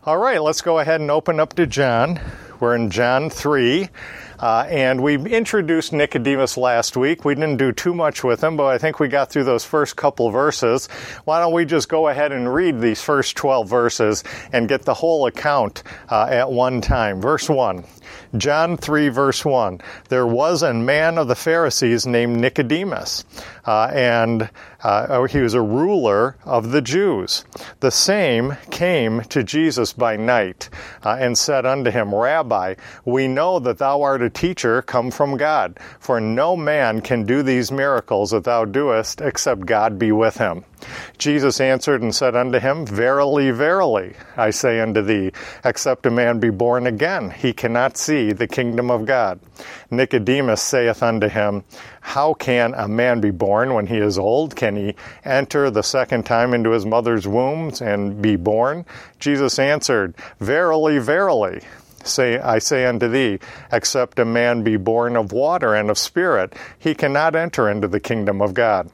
All right, let's go ahead and open up to John. We're in John 3, and we introduced Nicodemus last week. We didn't do too much with him, but I think we got through those first couple verses. Why don't we just go ahead and read these first 12 verses and get the whole account at one time. Verse 1. John 3, verse 1. There was a man of the Pharisees named Nicodemus, and he was a ruler of the Jews. The same came to Jesus by night and said unto him, Rabbi, we know that thou art a teacher come from God, for no man can do these miracles that thou doest, except God be with him. Jesus answered and said unto him, Verily, verily, I say unto thee, except a man be born again, he cannot see the kingdom of God. Nicodemus saith unto him, How can a man be born when he is old? Can he enter the second time into his mother's womb and be born? Jesus answered, Verily, verily, I say unto thee, except a man be born of water and of spirit, he cannot enter into the kingdom of God.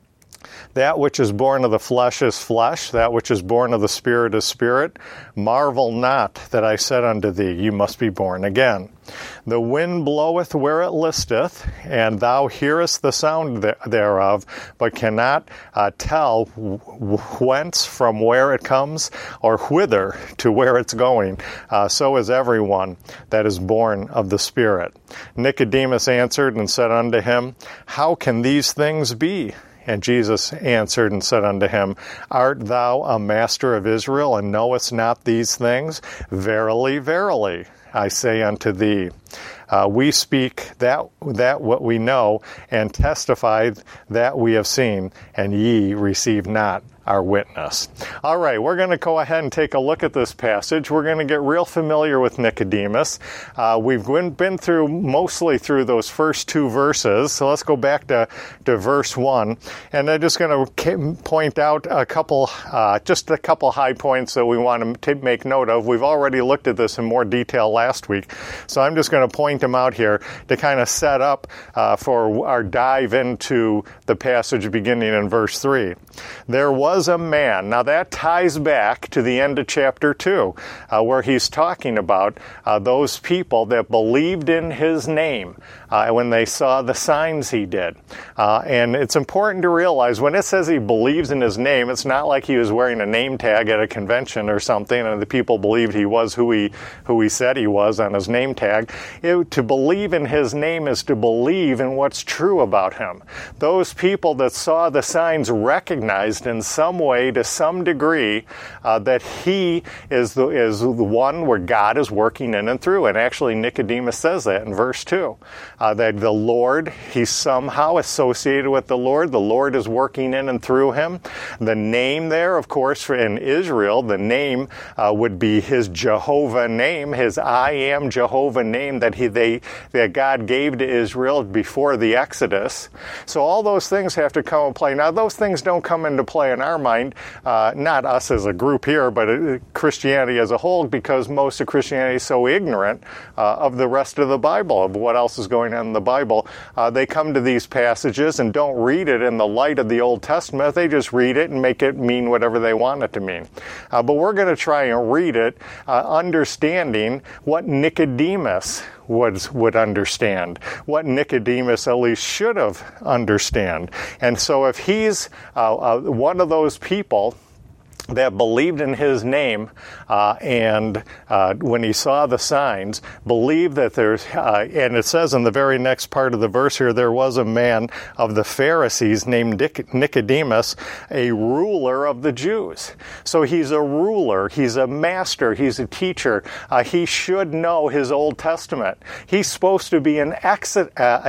That which is born of the flesh is flesh, that which is born of the Spirit is spirit. Marvel not that I said unto thee, You must be born again. The wind bloweth where it listeth, and thou hearest the sound thereof, but cannot tell whence from where it comes, or whither to where it's going. So is everyone that is born of the Spirit. Nicodemus answered and said unto him, How can these things be? And Jesus answered and said unto him, Art thou a master of Israel, and knowest not these things? Verily, verily, I say unto thee, we speak that what we know, and testify that we have seen, and ye receive not our witness. All right, we're going to go ahead and take a look at this passage. We're going to get real familiar with Nicodemus. We've been mostly through those first two verses, so let's go back to verse 1. And I'm just going to point out just a couple high points that we want to make note of. We've already looked at this in more detail last week, so I'm just going to point them out here to kind of set up for our dive into the passage beginning in verse 3. There was a man. Now that ties back to the end of chapter 2, where he's talking about those people that believed in his name when they saw the signs he did. And it's important to realize when it says he believes in his name, it's not like he was wearing a name tag at a convention or something and the people believed he was who he said he was on his name tag. To believe in his name is to believe in what's true about him. Those people that saw the signs recognized in some way, to some degree, that he is the one where God is working in and through. And actually Nicodemus says that in verse 2. That the Lord, he's somehow associated with the Lord is working in and through him. The name there, of course, in Israel, the name would be his Jehovah name, his I am Jehovah name that God gave to Israel before the Exodus. So all those things have to come into play. Now those things don't come into play in our mind, not us as a group here, but Christianity as a whole, because most of Christianity is so ignorant of the rest of the Bible, of what else is going on in the Bible. They come to these passages and don't read it in the light of the Old Testament. They just read it and make it mean whatever they want it to mean. But we're going to try and read it, understanding what Nicodemus would understand, what Nicodemus at least should have understand. And so if he's one of those people that believed in his name and when he saw the signs, believed that there's, and it says in the very next part of the verse here, there was a man of the Pharisees named Nicodemus, a ruler of the Jews. So he's a ruler, he's a master, he's a teacher. He should know his Old Testament. He's supposed to be an expert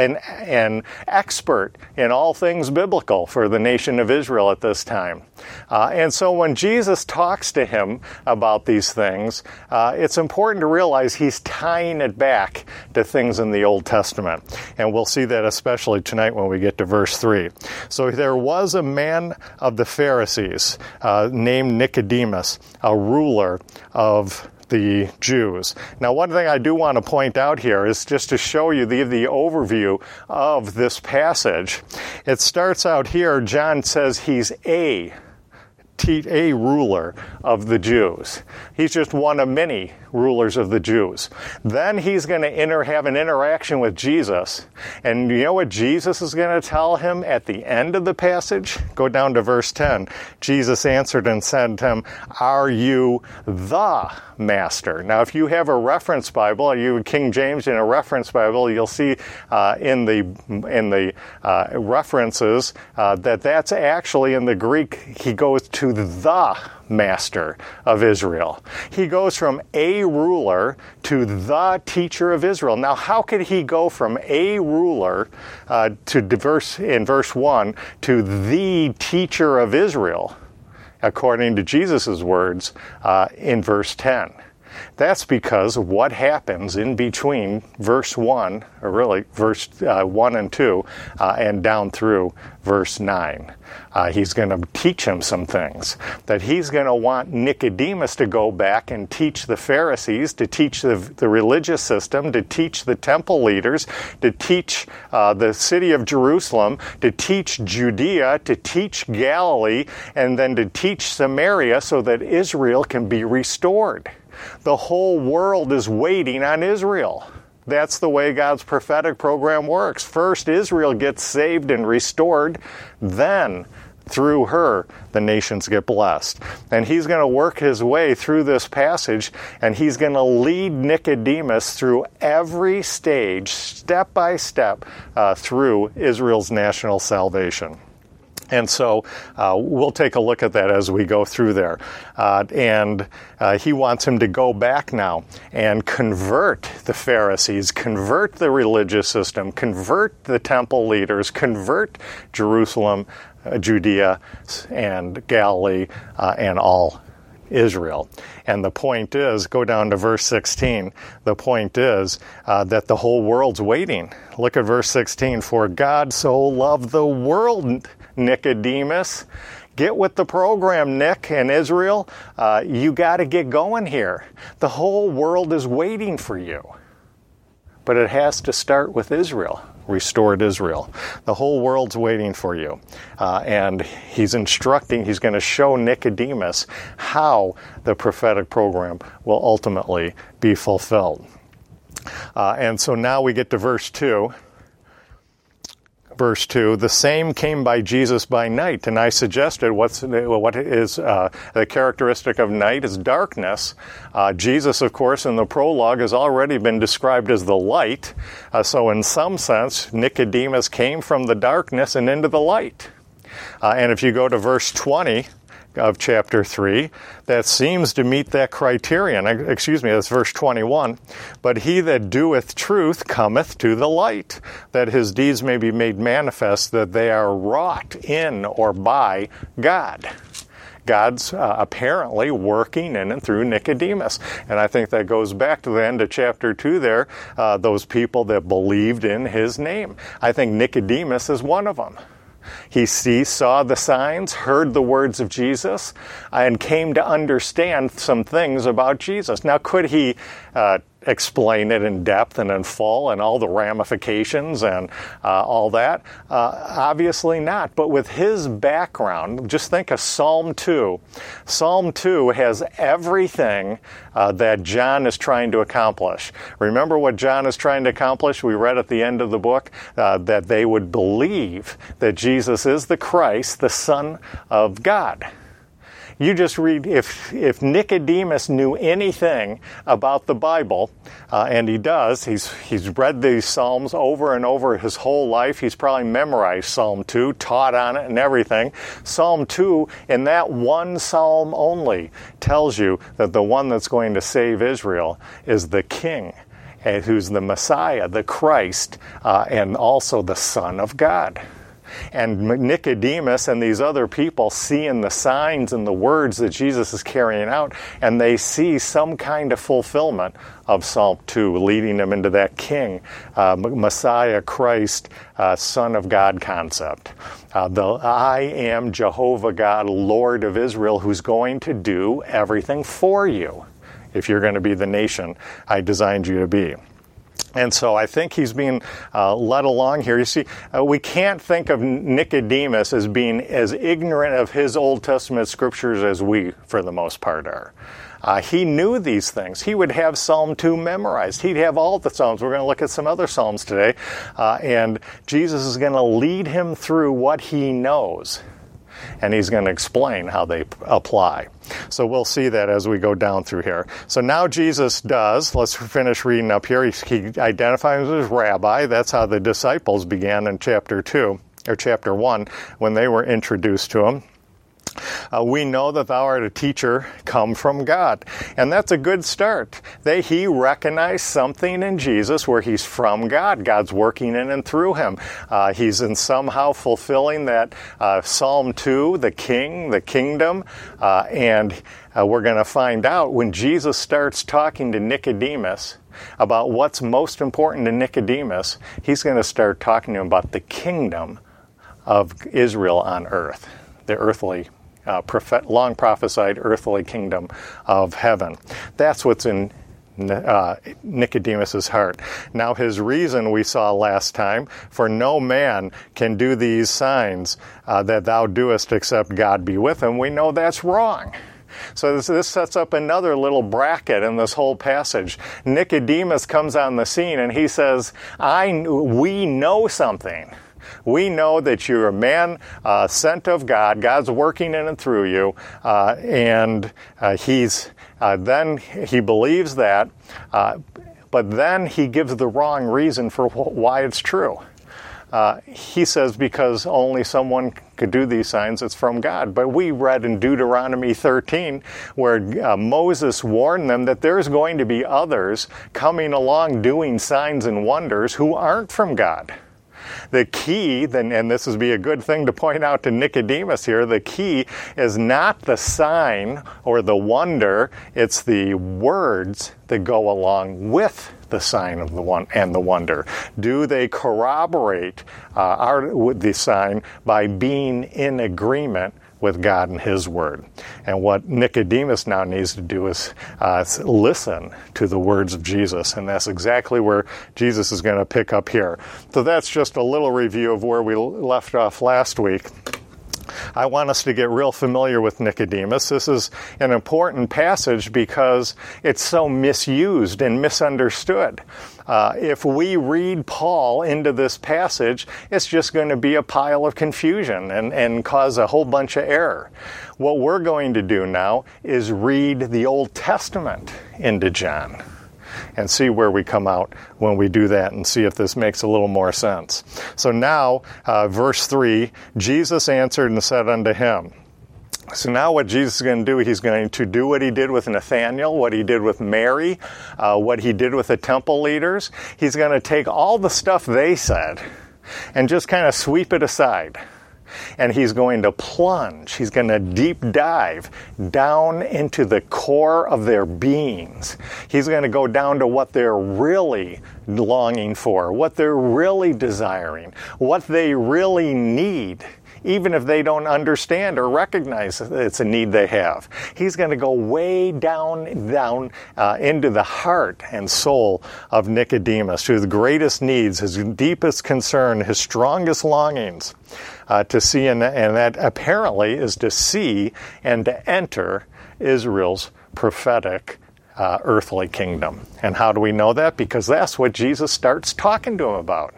in all things biblical for the nation of Israel at this time. And so when Jesus talks to him about these things, it's important to realize he's tying it back to things in the Old Testament. And we'll see that especially tonight when we get to verse 3. So there was a man of the Pharisees named Nicodemus, a ruler of the Jews. Now, one thing I do want to point out here is just to show you the overview of this passage. It starts out here, John says he's a a ruler of the Jews. He's just one of many rulers of the Jews. Then he's going to have an interaction with Jesus. And you know what Jesus is going to tell him at the end of the passage? Go down to verse 10. Jesus answered and said to him, "Are you the Master?" Now, if you have a reference Bible, you King James in a reference Bible, you'll see in the references that's actually in the Greek. He goes to the Master of Israel. He goes from a ruler to the teacher of Israel. Now, how could he go from a ruler in verse 1 to the teacher of Israel, according to Jesus' words in verse 10? That's because of what happens in between verse 1, or really verse 1 and 2, and down through verse 9. He's going to teach him some things. That he's going to want Nicodemus to go back and teach the Pharisees, to teach the religious system, to teach the temple leaders, to teach the city of Jerusalem, to teach Judea, to teach Galilee, and then to teach Samaria so that Israel can be restored. The whole world is waiting on Israel. That's the way God's prophetic program works. First, Israel gets saved and restored. Then, through her, the nations get blessed. And he's going to work his way through this passage, and he's going to lead Nicodemus through every stage, step by step, through Israel's national salvation. And so we'll take a look at that as we go through there. And he wants him to go back now and convert the Pharisees, convert the religious system, convert the temple leaders, convert Jerusalem, Judea, and Galilee, and all Israel. And the point is, go down to verse 16, the point is that the whole world's waiting. Look at verse 16. "For God so loved the world, Nicodemus." Get with the program, Nick and Israel. You got to get going here. The whole world is waiting for you. But it has to start with Israel, restored Israel. The whole world's waiting for you. And he's going to show Nicodemus how the prophetic program will ultimately be fulfilled. And so now we get to verse 2. Verse 2, "The same came by Jesus by night." And I suggested what is the characteristic of night is darkness. Jesus, of course, in the prologue has already been described as the light. So in some sense, Nicodemus came from the darkness and into the light. And if you go to verse 20 of chapter 3, that seems to meet that criterion. Excuse me, that's verse 21. "But he that doeth truth cometh to the light, that his deeds may be made manifest, that they are wrought in or by God." God's apparently working in and through Nicodemus. And I think that goes back to the end of chapter 2 there, those people that believed in his name. I think Nicodemus is one of them. He saw the signs, heard the words of Jesus, and came to understand some things about Jesus. Now, could he explain it in depth and in full and all the ramifications and all that? Obviously not. But with his background, just think of Psalm 2. Psalm 2 has everything that John is trying to accomplish. Remember what John is trying to accomplish? We read at the end of the book that they would believe that Jesus is the Christ, the Son of God. You just read, if Nicodemus knew anything about the Bible, and he does, he's read these Psalms over and over his whole life. He's probably memorized Psalm 2, taught on it and everything. Psalm 2, in that one psalm only, tells you that the one that's going to save Israel is the King, who's the Messiah, the Christ, and also the Son of God. And Nicodemus and these other people see in the signs and the words that Jesus is carrying out, and they see some kind of fulfillment of Psalm 2, leading them into that King, Messiah, Christ, Son of God concept. I am Jehovah God, Lord of Israel, who's going to do everything for you if you're going to be the nation I designed you to be. And so I think he's being led along here. You see, we can't think of Nicodemus as being as ignorant of his Old Testament scriptures as we, for the most part, are. He knew these things. He would have Psalm 2 memorized. He'd have all the Psalms. We're going to look at some other Psalms today. And Jesus is going to lead him through what he knows. And he's going to explain how they apply. So we'll see that as we go down through here. So now Jesus does, let's finish reading up here. He identifies as rabbi. That's how the disciples began in chapter 2, or chapter 1, when they were introduced to him. We know that thou art a teacher come from God. And that's a good start. He recognized something in Jesus where he's from God. God's working in and through him. He's in somehow fulfilling that Psalm 2, the king, the kingdom. And we're going to find out when Jesus starts talking to Nicodemus about what's most important to Nicodemus, he's going to start talking to him about the kingdom of Israel on earth, the earthly long prophesied earthly kingdom of heaven. That's what's in Nicodemus's heart. Now his reason we saw last time, for no man can do these signs that thou doest except God be with him. We know that's wrong. So this sets up another little bracket in this whole passage. Nicodemus comes on the scene and he says, we know something. We know that you're a man sent of God. God's working in and through you, and then he believes that, but then he gives the wrong reason for why it's true. He says because only someone could do these signs, it's from God. But we read in Deuteronomy 13 where Moses warned them that there's going to be others coming along doing signs and wonders who aren't from God. The key, and this would be a good thing to point out to Nicodemus here, the key is not the sign or the wonder, it's the words that go along with the sign of the one and the wonder. Do they corroborate the sign by being in agreement with God and his word? And what Nicodemus now needs to do is listen to the words of Jesus, and that's exactly where Jesus is going to pick up here. So that's just a little review of where we left off last week. I want us to get real familiar with Nicodemus. This is an important passage because it's so misused and misunderstood. If we read Paul into this passage, it's just going to be a pile of confusion and cause a whole bunch of error. What we're going to do now is read the Old Testament into John and see where we come out when we do that and see if this makes a little more sense. So now, verse 3, Jesus answered and said unto him. So now what Jesus is going to do, he's going to do what he did with Nathanael, what he did with Mary, what he did with the temple leaders. He's going to take all the stuff they said and just kind of sweep it aside. And he's going to plunge, he's going to deep dive down into the core of their beings. He's going to go down to what they're really longing for, what they're really desiring, what they really need, even if they don't understand or recognize it's a need they have. He's going to go way down into the heart and soul of Nicodemus, to the greatest needs, his deepest concern, his strongest longings. To see, and that apparently is to see and to enter Israel's prophetic earthly kingdom. And how do we know that? Because that's what Jesus starts talking to him about.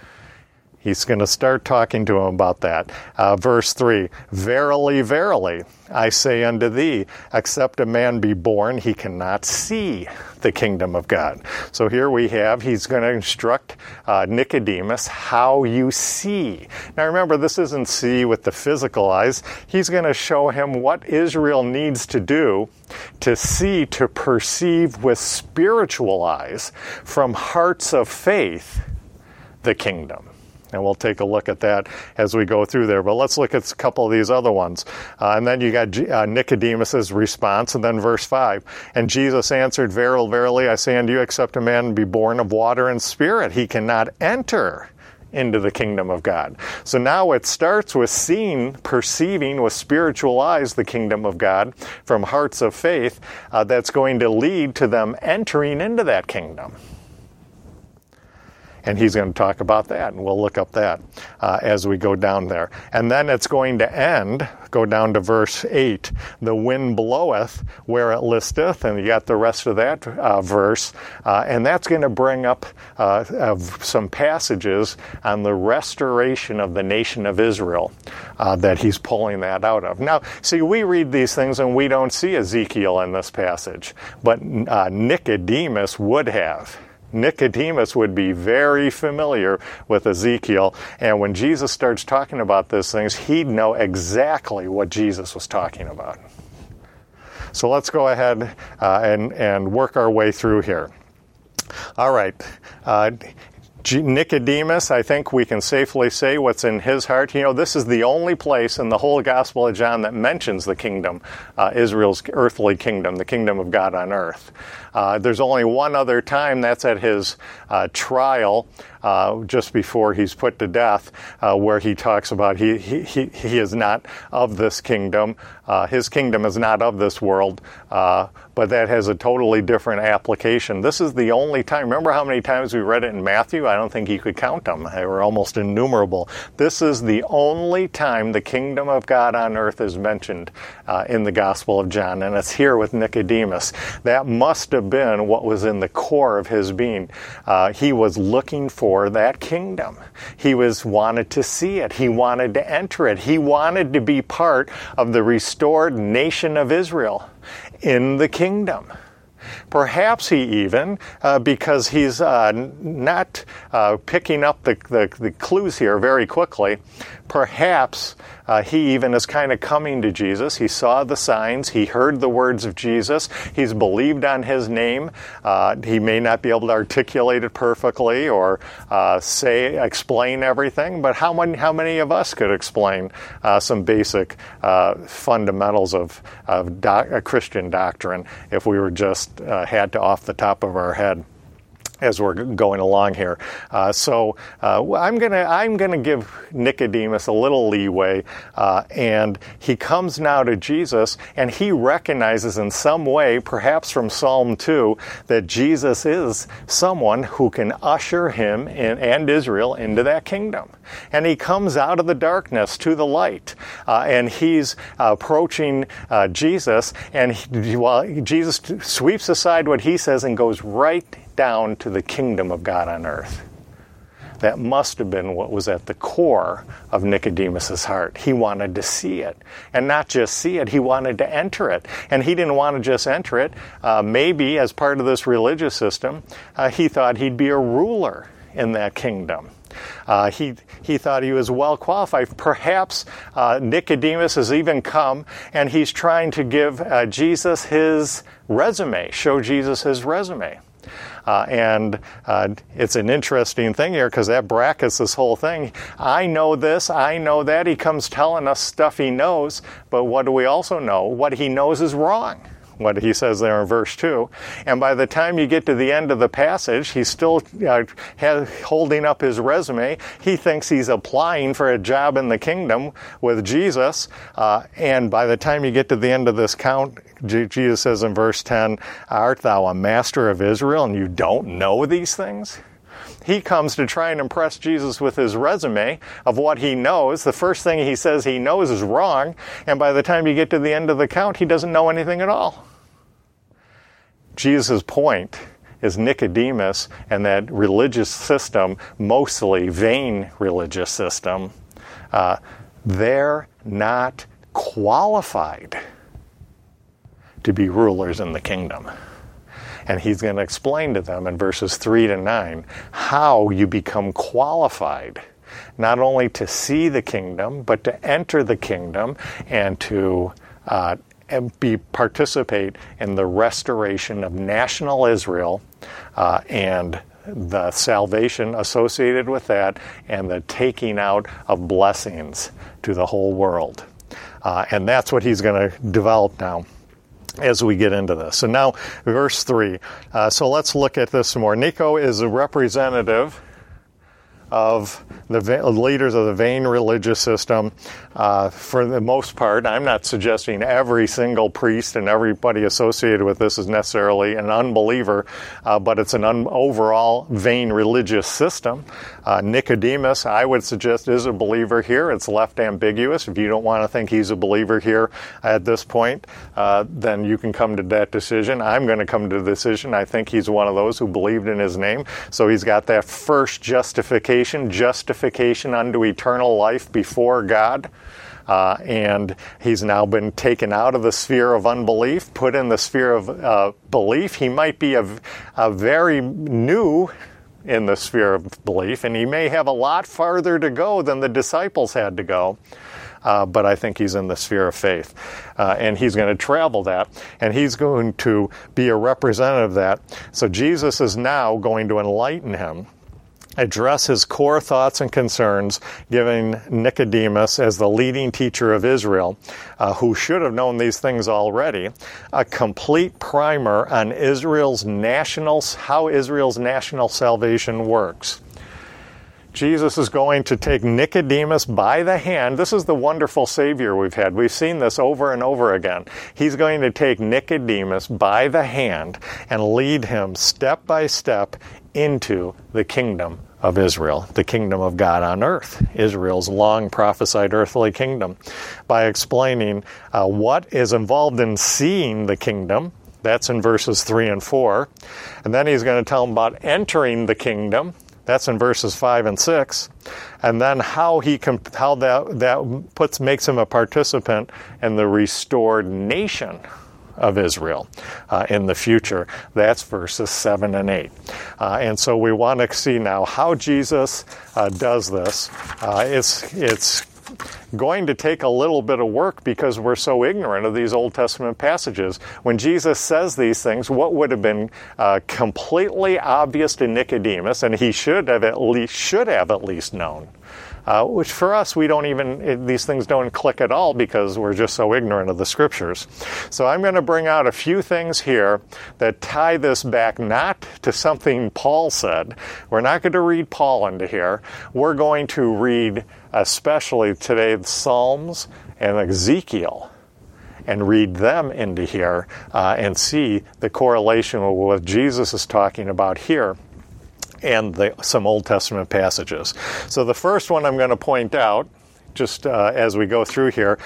He's going to start talking to him about that. Verse 3, Verily, verily, I say unto thee, except a man be born, he cannot see the kingdom of God. So here we have, he's going to instruct Nicodemus how you see. Now remember, this isn't see with the physical eyes. He's going to show him what Israel needs to do to see, to perceive with spiritual eyes from hearts of faith the kingdom. And we'll take a look at that as we go through there. But let's look at a couple of these other ones. And then you got Nicodemus's response, and then verse 5. And Jesus answered, Verily, verily, I say unto you, except a man be born of water and spirit, he cannot enter into the kingdom of God. So now it starts with seeing, perceiving with spiritual eyes the kingdom of God from hearts of faith. That's going to lead to them entering into that kingdom. And he's going to talk about that, and we'll look up that as we go down there. And then it's going to end, go down to verse 8, the wind bloweth where it listeth, and you got the rest of that verse, and that's going to bring up some passages on the restoration of the nation of Israel that he's pulling that out of. Now, see, we read these things and we don't see Ezekiel in this passage, but Nicodemus would have. Nicodemus would be very familiar with Ezekiel, and when Jesus starts talking about these things, he'd know exactly what Jesus was talking about. So let's go ahead and work our way through here. All right. Nicodemus, I think we can safely say what's in his heart. You know, this is the only place in the whole Gospel of John that mentions the kingdom, Israel's earthly kingdom, the kingdom of God on earth. There's only one other time, that's at his trial, just before he's put to death, where he talks about he is not of this kingdom. His kingdom is not of this world, but that has a totally different application. This is the only time. Remember how many times we read it in Matthew? I don't think you could count them. They were almost innumerable. This is the only time the kingdom of God on earth is mentioned in the Gospel of John, and it's here with Nicodemus. That must have been what was in the core of his being. He was looking for that kingdom. He wanted to see it. He wanted to enter it. He wanted to be part of the restored nation of Israel in the kingdom. Perhaps he even, because he's not picking up the clues here very quickly, perhaps he even is kind of coming to Jesus. He saw the signs. He heard the words of Jesus. He's believed on his name. He may not be able to articulate it perfectly or explain everything, but how many of us could explain some basic fundamentals of Christian doctrine if we were just had to off the top of our head as we're going along here? So I'm gonna give Nicodemus a little leeway, and he comes now to Jesus, and he recognizes in some way, perhaps from Psalm 2, that Jesus is someone who can usher him and Israel into that kingdom. And he comes out of the darkness to the light, and he's approaching Jesus, and Jesus sweeps aside what he says and goes right down to the kingdom of God on earth. That must have been what was at the core of Nicodemus's heart. He wanted to see it. And not just see it, he wanted to enter it. And he didn't want to just enter it. Maybe as part of this religious system, he thought he'd be a ruler in that kingdom. He thought he was well qualified. Perhaps Nicodemus has even come and he's trying to give Jesus his resume, show Jesus his resume. And it's an interesting thing here because that brackets this whole thing. I know this, I know that. He comes telling us stuff he knows, but what do we also know? What he knows is wrong. What he says there in verse 2. And by the time you get to the end of the passage, he's still holding up his resume. He thinks he's applying for a job in the kingdom with Jesus. And by the time you get to the end of this count, Jesus says in verse 10, "Art thou a master of Israel, and you don't know these things?" He comes to try and impress Jesus with his resume of what he knows. The first thing he says he knows is wrong, and by the time you get to the end of the count, he doesn't know anything at all. Jesus' point is Nicodemus and that religious system, mostly vain religious system, they're not qualified to be rulers in the kingdom. And he's going to explain to them in verses 3 to 9 how you become qualified, not only to see the kingdom, but to enter the kingdom and to participate in the restoration of national Israel and the salvation associated with that and the taking out of blessings to the whole world. And that's what he's going to develop now as we get into this. So now, verse 3. So let's look at this some more. Nico is a representative of the leaders of the vain religious system. For the most part, I'm not suggesting every single priest and everybody associated with this is necessarily an unbeliever, but it's an overall vain religious system. Nicodemus, I would suggest, is a believer here. It's left ambiguous. If you don't want to think he's a believer here at this point, then you can come to that decision. I'm going to come to the decision. I think he's one of those who believed in his name. So he's got that first justification unto eternal life before God. And he's now been taken out of the sphere of unbelief, put in the sphere of belief. He might be a very new in the sphere of belief, and he may have a lot farther to go than the disciples had to go. But I think he's in the sphere of faith. And he's going to travel that, and he's going to be a representative of that. So Jesus is now going to enlighten him, address his core thoughts and concerns, giving Nicodemus, as the leading teacher of Israel, who should have known these things already, a complete primer on how Israel's national salvation works. Jesus is going to take Nicodemus by the hand. This is the wonderful Savior we've had. We've seen this over and over again. He's going to take Nicodemus by the hand and lead him step by step into the kingdom of Israel, the kingdom of God on earth, Israel's long prophesied earthly kingdom, by explaining what is involved in seeing the kingdom. That's in verses 3 and 4. And then he's going to tell him about entering the kingdom. That's in verses 5 and 6. And then how that makes him a participant in the restored nation of Israel in the future. That's verses 7 and 8. And so we want to see now how Jesus does this. It's going to take a little bit of work because we're so ignorant of these Old Testament passages. When Jesus says these things, what would have been completely obvious to Nicodemus, and he should have at least known, which for us, these things don't click at all because we're just so ignorant of the Scriptures. So I'm going to bring out a few things here that tie this back not to something Paul said. We're not going to read Paul into here. We're going to read, especially today, the Psalms and Ezekiel, and read them into here and see the correlation with what Jesus is talking about here and some Old Testament passages. So the first one I'm going to point out, just as we go through here,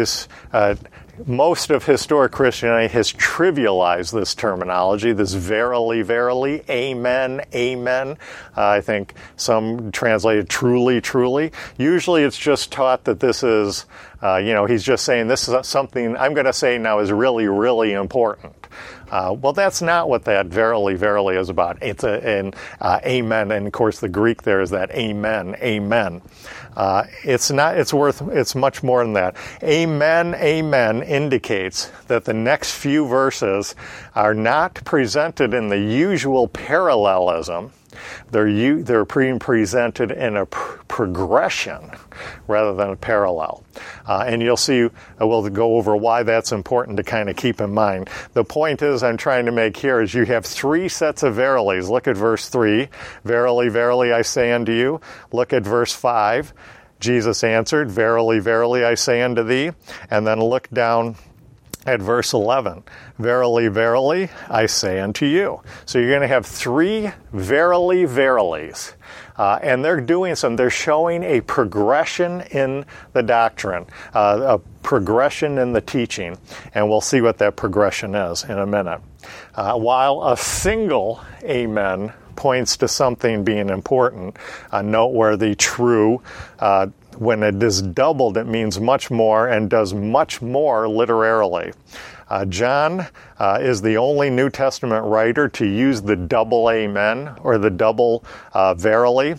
most of historic Christianity has trivialized this terminology, this verily, verily, amen, amen. I think some translated truly, truly. Usually it's just taught that this is, he's just saying this is something I'm going to say now is really, really important. Well, that's not what that verily, verily is about. It's an amen, and of course the Greek there is that amen, amen. It's much more than that. Amen, amen indicates that the next few verses are not presented in the usual parallelism. They're being presented in a progression rather than a parallel. And you'll see, we'll go over why that's important to kind of keep in mind. The point I'm trying to make here is you have three sets of verilies. Look at verse 3. Verily, verily, I say unto you. Look at verse 5. Jesus answered, verily, verily, I say unto thee. And then look down at verse 11, verily, verily, I say unto you. So you're going to have three verily, verilies. And they're showing a progression in the doctrine, a progression in the teaching. And we'll see what that progression is in a minute. While a single amen points to something being important, noteworthy, true. When it is doubled, it means much more and does much more literarily. John is the only New Testament writer to use the double amen or the double verily,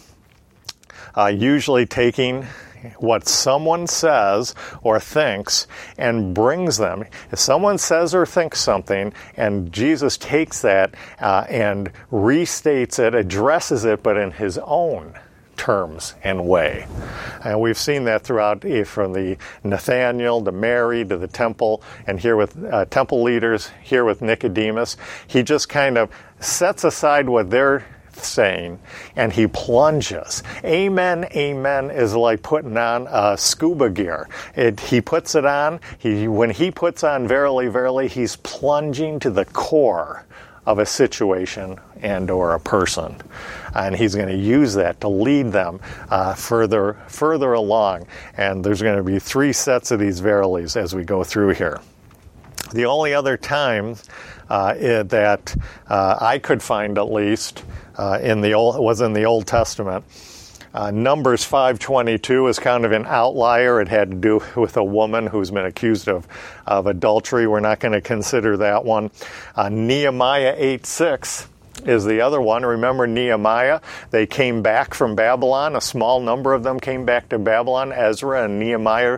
usually taking what someone says or thinks and brings them. If someone says or thinks something and Jesus takes that and restates it, addresses it, but in his own terms and way. And we've seen that throughout, from the Nathanael to Mary to the temple, and here with temple leaders, here with Nicodemus. He just kind of sets aside what they're saying, and he plunges. Amen, amen is like putting on scuba gear. He puts it on. When he puts on verily, verily, he's plunging to the core of a situation and or a person. And he's going to use that to lead them further along. And there's going to be 3 sets of these verilies as we go through here. The only other time that I could find, at least, was in the Old Testament. Numbers 5:22 is kind of an outlier. It had to do with a woman who's been accused of adultery. We're not going to consider that one. Nehemiah 8:6 is the other one. Remember Nehemiah? They came back from Babylon. A small number of them came back to Babylon. Ezra and Nehemiah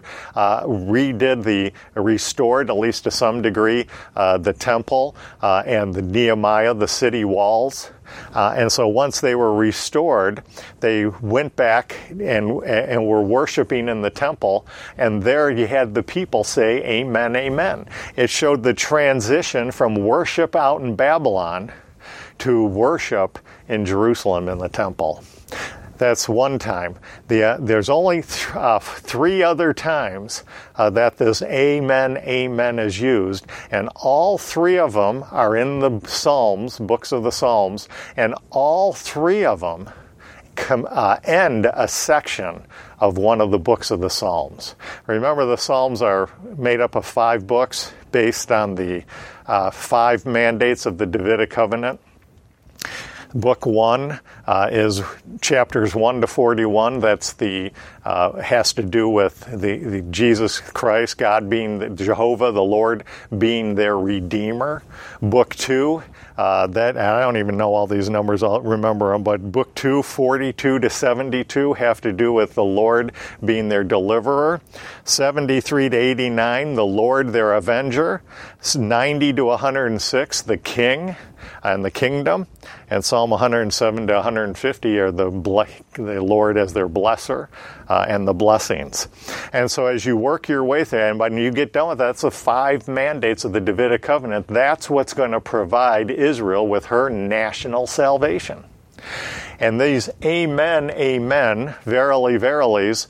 restored, at least to some degree, the temple and the Nehemiah, the city walls. And so once they were restored, they went back and were worshiping in the temple. And there you had the people say, amen, amen. It showed the transition from worship out in Babylon to worship in Jerusalem in the temple. That's one time. There's only 3 other times that this amen, amen is used, and all 3 of them are in the Psalms, books of the Psalms, and all 3 of them end a section of one of the books of the Psalms. Remember, the Psalms are made up of 5 books based on the 5 mandates of the Davidic covenant. Book 1 is chapters 1 to 41. That's has to do with the Jesus Christ, God being Jehovah, the Lord being their Redeemer. Book 2, that I don't even know all these numbers, I'll remember them, but Book 2, 42 to 72 have to do with the Lord being their deliverer. 73 to 89, the Lord their avenger. 90 to 106, the King and the kingdom. And Psalm 107 to 150 are the Lord as their blesser and the blessings. And so as you work your way through, and when you get done with that, that's the 5 mandates of the Davidic covenant. That's what's going to provide Israel with her national salvation. And these amen, amen, verily, verilies,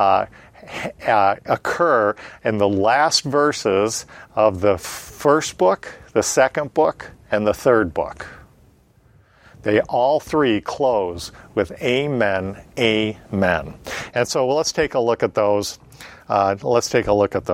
occur in the last verses of the first book, the second book, and the third book. They all 3 close with amen, amen. And so let's take a look at those. We'll see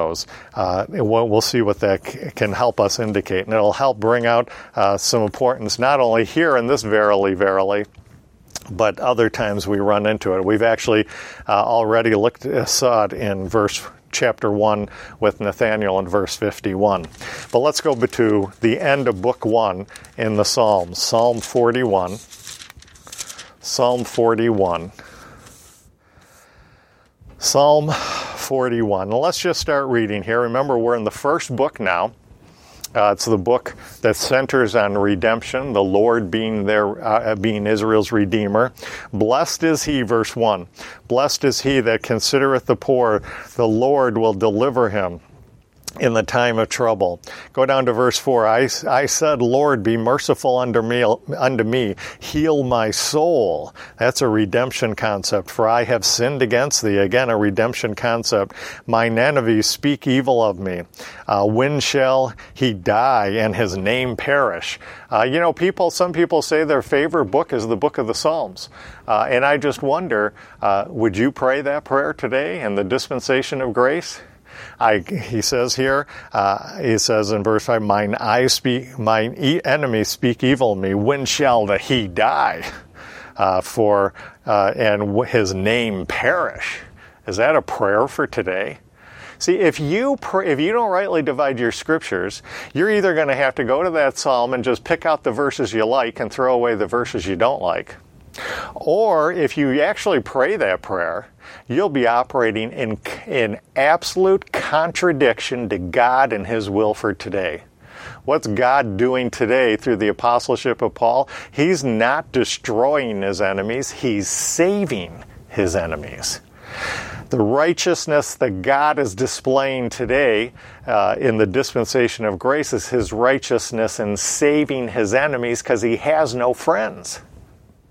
what that can help us indicate. And it'll help bring out some importance, not only here in this verily, verily, but other times we run into it. We've actually already saw it in chapter 1 with Nathaniel in verse 51. But let's go to the end of book 1 in the Psalms. Psalm 41. Psalm 41. Psalm 41. Now let's just start reading here. Remember, we're in the first book now. It's the book that centers on redemption, the Lord being being Israel's Redeemer. Blessed is he, verse 1. Blessed is he that considereth the poor. The Lord will deliver him in the time of trouble. Go down to verse 4. I said, Lord, be merciful unto me. Heal my soul. That's a redemption concept. For I have sinned against thee. Again, a redemption concept. Mine enemies speak evil of me. When shall he die and his name perish? Some people say their favorite book is the book of the Psalms. And I just wonder, would you pray that prayer today in the dispensation of grace? He says here, in verse 5, mine enemies speak evil of me. When shall he die? And his name perish. Is that a prayer for today? See, if you don't rightly divide your scriptures, you're either going to have to go to that psalm and just pick out the verses you like and throw away the verses you don't like. Or if you actually pray that prayer, you'll be operating in absolute contradiction to God and his will for today. What's God doing today through the apostleship of Paul? He's not destroying his enemies, he's saving his enemies. The righteousness that God is displaying today in the dispensation of grace is his righteousness in saving his enemies because he has no friends.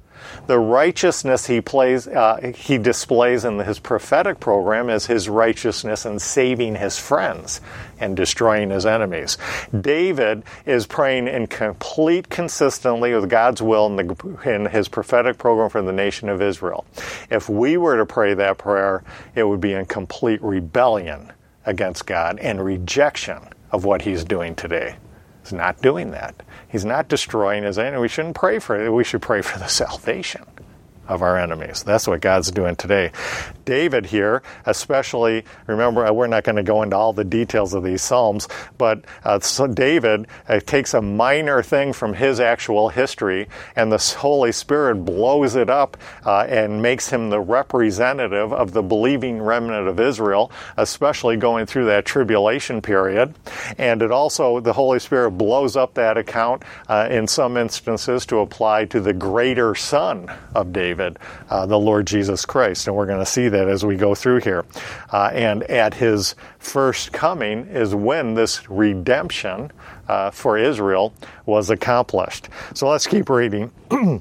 The righteousness he displays in his prophetic program is his righteousness in saving his friends and destroying his enemies. David is praying in complete consistently with God's will in his prophetic program for the nation of Israel. If we were to pray that prayer, it would be in complete rebellion against God and rejection of what he's doing today. He's not doing that. He's not destroying his enemy. We shouldn't pray for it. We should pray for the salvation of our enemies. That's what God's doing today. David here, especially, remember, we're not going to go into all the details of these Psalms, but so David takes a minor thing from his actual history, and the Holy Spirit blows it up and makes him the representative of the believing remnant of Israel, especially going through that tribulation period. And it also, the Holy Spirit blows up that account in some instances to apply to the greater son of David, the Lord Jesus Christ. And we're going to see that as we go through here. And at his first coming is when this redemption for Israel was accomplished. So let's keep reading.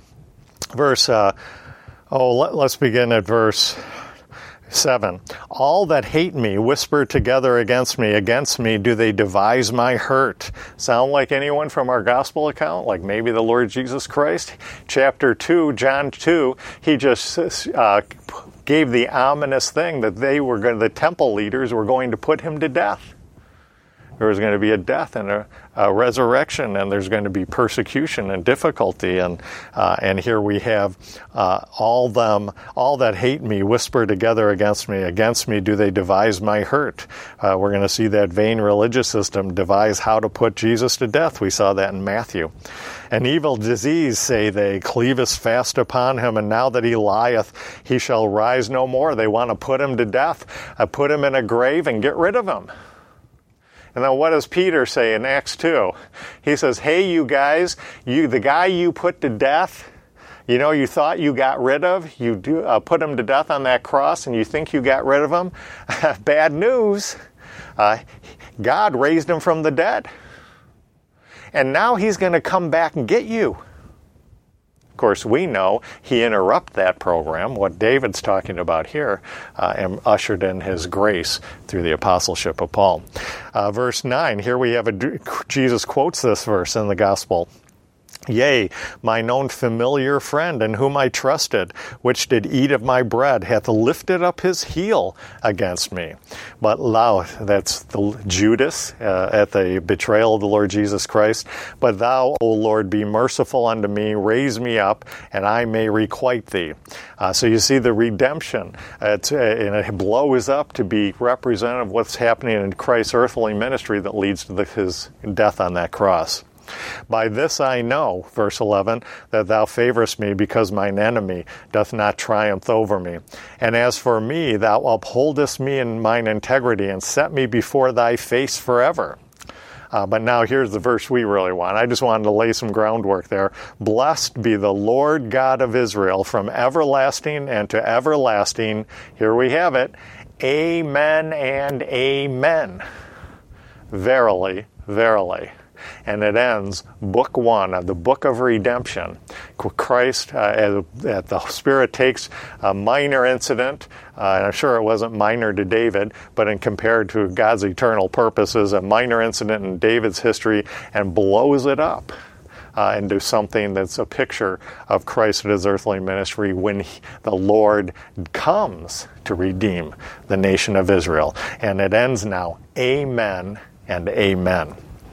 Let's begin at verse 7. All that hate me whisper together against me do they devise my hurt. Sound like anyone from our gospel account? Like maybe the Lord Jesus Christ? Chapter 2, John 2, he just gave the ominous thing that the temple leaders were going to put him to death. There was going to be a death and a resurrection, and there's going to be persecution and difficulty. And here we have all that hate me whisper together against me do they devise my hurt. We're going to see that vain religious system devise how to put Jesus to death. We saw that in Matthew. An evil disease, say they, cleaveth fast upon him, and now that he lieth, he shall rise no more. They want to put him to death, put him in a grave, and get rid of him. And then what does Peter say in Acts 2? He says, hey, you guys, the guy you put to death, you thought you got rid of, you put him to death on that cross, and you think you got rid of him? Bad news. God raised him from the dead. And now he's going to come back and get you. Of course, we know he interrupted that program, what David's talking about here, and ushered in his grace through the apostleship of Paul. Verse 9, here we have Jesus quotes this verse in the gospel. Yea, mine own familiar friend, in whom I trusted, which did eat of my bread, hath lifted up his heel against me. But thou, that's the Judas at the betrayal of the Lord Jesus Christ. But thou, O Lord, be merciful unto me, raise me up, and I may requite thee. So you see the redemption. And it blows up to be representative of what's happening in Christ's earthly ministry that leads to his death on that cross. By this I know, verse 11, that thou favorest me, because mine enemy doth not triumph over me. And as for me, thou upholdest me in mine integrity, and set me before thy face forever. But now here's the verse we really want. I just wanted to lay some groundwork there. Blessed be the Lord God of Israel from everlasting and to everlasting. Here we have it. Amen and amen. Verily, verily. And it ends, Book 1 of the Book of Redemption. Christ, the Spirit takes a minor incident, and I'm sure it wasn't minor to David, but in compared to God's eternal purposes, a minor incident in David's history, and blows it up into something that's a picture of Christ and his earthly ministry when the Lord comes to redeem the nation of Israel. And it ends now, Amen and Amen.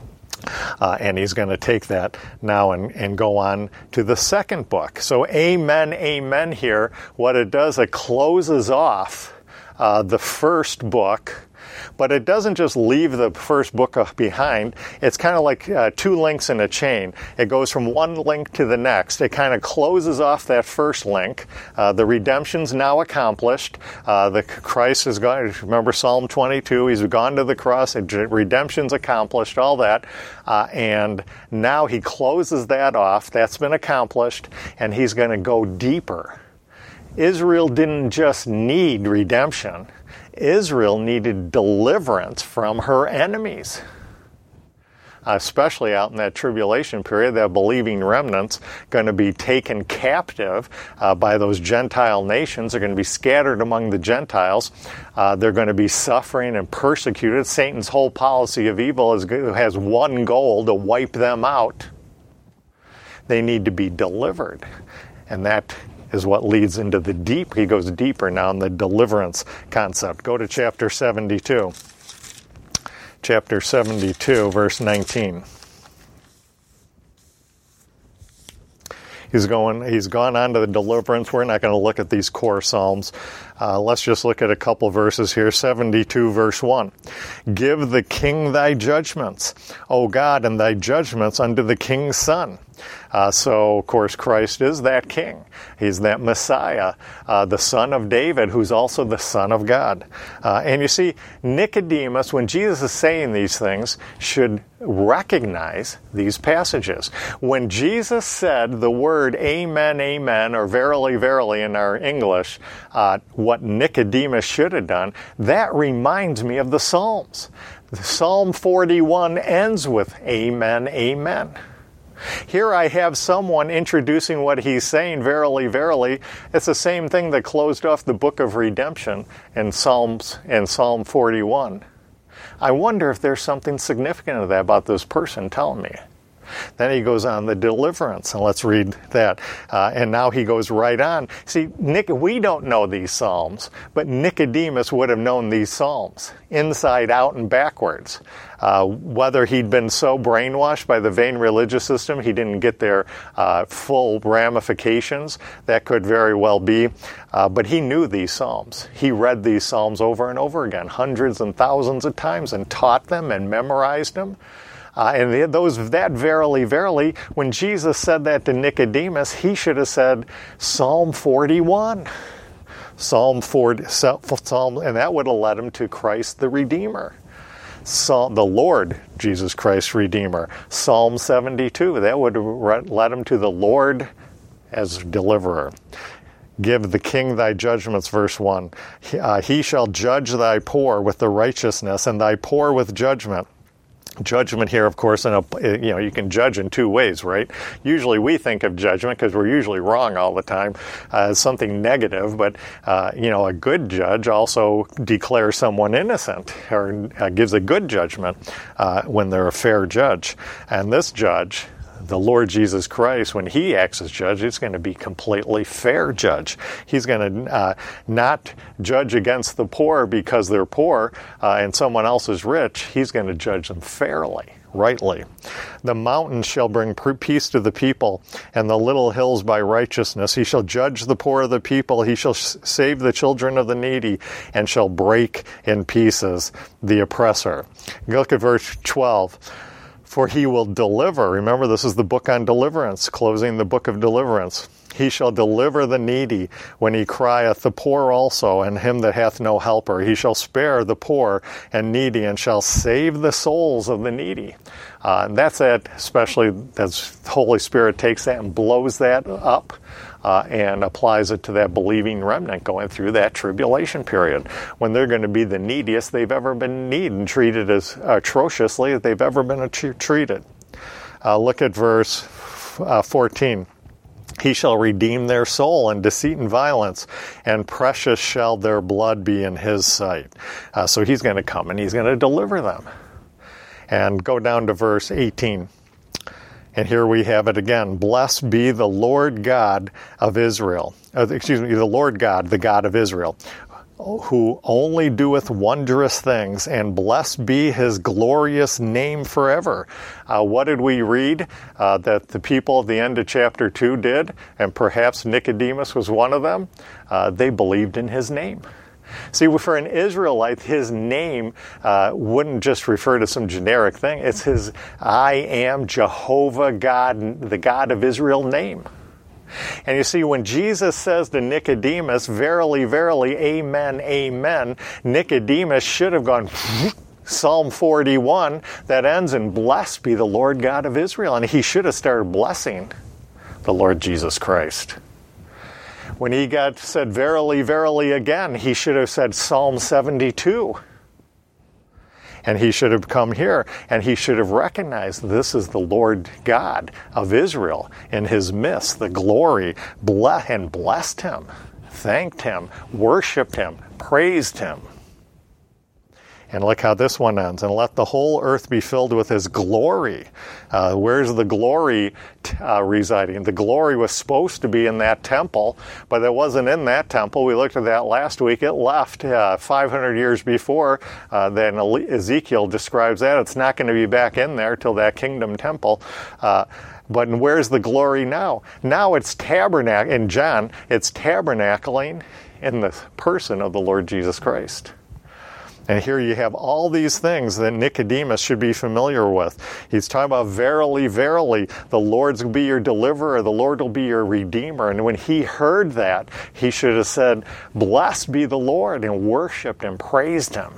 And he's going to take that now and go on to the second book. So amen, amen here. What it does, it closes off the first book, but it doesn't just leave the first book behind. It's kind of like two links in a chain. It goes from one link to the next. It kind of closes off that first link. The redemption's now accomplished. The Christ is gone. Remember Psalm 22, he's gone to the cross. Redemption's accomplished, all that. And now he closes that off. That's been accomplished, and he's going to go deeper. Israel didn't just need redemption. Israel needed deliverance from her enemies. especially out in that tribulation period, that believing remnant's going to be taken captive by those Gentile nations. They're going to be scattered among the Gentiles. They're going to be suffering and persecuted. Satan's whole policy of evil has one goal: to wipe them out. They need to be delivered. And that is what leads into the deep. He goes deeper now in the deliverance concept. Go to chapter 72. Chapter 72, verse 19. He's gone on to the deliverance. We're not going to look at these core psalms. Let's just look at a couple verses here. 72, verse 1. Give the king thy judgments, O God, and thy judgments unto the king's son. So, of course, Christ is that king. He's that Messiah, the son of David, who's also the son of God. And you see, Nicodemus, when Jesus is saying these things, should recognize these passages. When Jesus said the word amen, amen, or verily, verily in our English, what Nicodemus should have done, that reminds me of the Psalms. Psalm 41 ends with amen, amen. Here I have someone introducing what he's saying, verily, verily. It's the same thing that closed off the book of redemption in Psalm 41. I wonder if there's something significant of that about this person telling me. Then he goes on the deliverance, and let's read that. And now he goes right on. See, we don't know these psalms, but Nicodemus would have known these psalms, inside out and backwards. Whether he'd been so brainwashed by the vain religious system he didn't get their full ramifications, that could very well be. But he knew these psalms. He read these psalms over and over again, hundreds and thousands of times, and taught them and memorized them. And that verily, verily, when Jesus said that to Nicodemus, he should have said Psalm 41. Psalm, and that would have led him to Christ the Redeemer. The Lord Jesus Christ Redeemer. Psalm 72, that would have led him to the Lord as deliverer. Give the king thy judgments, verse 1. He shall judge thy poor with the righteousness, and thy poor with judgment. Judgment here, of course, you can judge in two ways, right? Usually we think of judgment, because we're usually wrong all the time, as something negative, but, a good judge also declares someone innocent, or gives a good judgment when they're a fair judge. And this judge, the Lord Jesus Christ, when he acts as judge, it's going to be completely fair judge. He's going to not judge against the poor because they're poor and someone else is rich. He's going to judge them fairly, rightly. The mountains shall bring peace to the people, and the little hills by righteousness. He shall judge the poor of the people. He shall save the children of the needy, and shall break in pieces the oppressor. Look at verse 12. For he will deliver. Remember, this is the book on deliverance, closing the book of deliverance. He shall deliver the needy when he crieth, the poor also, and him that hath no helper. He shall spare the poor and needy, and shall save the souls of the needy. And that's it, especially as the Holy Spirit takes that and blows that up and applies it to that believing remnant going through that tribulation period, when they're going to be the neediest they've ever been needed and treated as atrociously as they've ever been treated. Look at verse 14. He shall redeem their soul in deceit and violence, and precious shall their blood be in his sight. So he's going to come and he's going to deliver them. And go down to verse 18. And here we have it again. Blessed be the Lord God of Israel. The Lord God, the God of Israel, who only doeth wondrous things, and blessed be his glorious name forever. What did we read that the people at the end of chapter 2 did? And perhaps Nicodemus was one of them. They believed in his name. See, for an Israelite, his name wouldn't just refer to some generic thing. It's his I am Jehovah God, the God of Israel name. And you see, when Jesus says to Nicodemus, verily, verily, amen, amen, Nicodemus should have gone, Psalm 41, that ends in blessed be the Lord God of Israel. And he should have started blessing the Lord Jesus Christ. When he said, verily, verily again, he should have said Psalm 72. And he should have come here, and he should have recognized this is the Lord God of Israel in his midst, the glory, and blessed him, thanked him, worshiped him, praised him. And look how this one ends. And let the whole earth be filled with his glory. Where's the glory residing? The glory was supposed to be in that temple, but it wasn't in that temple. We looked at that last week. It left 500 years before. Then Ezekiel describes that. It's not going to be back in there till that kingdom temple. But where's the glory now? Now it's in John, it's tabernacling in the person of the Lord Jesus Christ. And here you have all these things that Nicodemus should be familiar with. He's talking about, verily, verily, the Lord's will be your deliverer, the Lord will be your redeemer. And when he heard that, he should have said, blessed be the Lord, and worshiped and praised him.